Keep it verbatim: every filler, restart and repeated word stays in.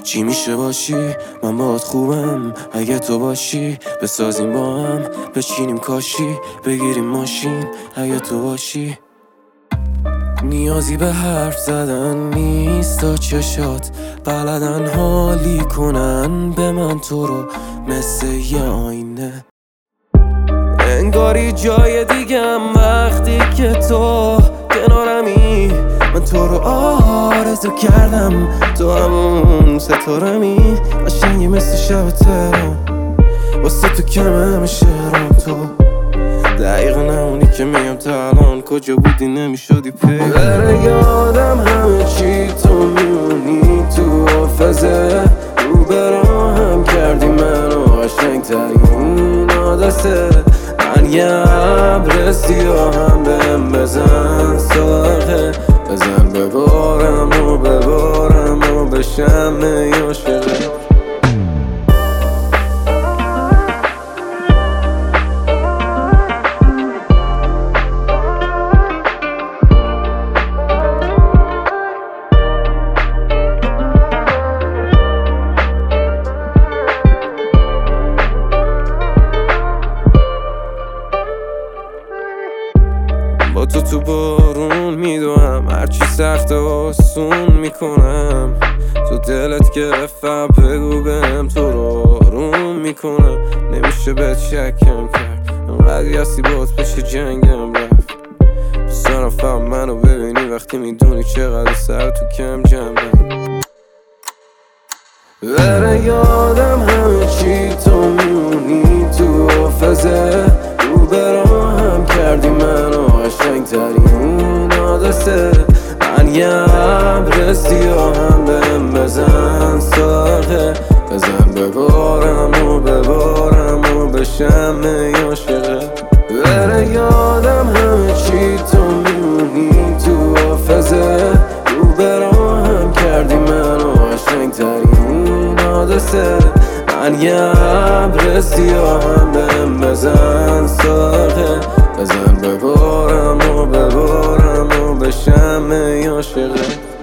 چی میشه باشی من باهات خوبم اگه تو باشی، بسازیم با هم بچینیم کاشی، بگیریم ماشین اگه تو باشی. نیازی به حرف زدن نیست تا چشات بلدن حالی کنن به من تو رو مثل یه آینه. انگاری جای دیگم وقتی که تو کنارمی، من تو رو آرزو کردم، تو همون ستارمی قشنگی مثل شب تهران، واسه تو کم همیشه رام. تو دقیقا نمونی که میگم تا الان کجا بودی نمیشدی پی بره یادم همه چی تو میمونی تو حافظه، رو براهم کردی منو قشنگ ترین عادسه. من یه عبر سیاهم بهم بزن ساقه، بزن ببارم و ببارم و بشم عاشقه. با تو تو بارون میدوم، هرچی سخت و آسون میکنم. تو دلت گرفتم بگو بهم تو رو آروم میکنم. نمیشه بهت شکم کرد انقدر یاسی باز بشه جنگم رفت. دوست دارم فهم منو ببینی وقتی میدونی چقدر سر تو کم جنبم. بره یادم همه چی تو میمونی تو حافظه، رو براهم کردی منو قشنگ ترین عادسه. من یه عبر سیاهم بهم بزن ساقه، بزن ببارم و ببارم و بشم عاشقه. بره یادم همه چی تو میمونی تو حافظه، رو براهم کردی منو قشنگ ترین عادسه. من یه عبر سیاهم بهم بزن ساقه، بزن ببارم و ببارم و بشم عاشقه.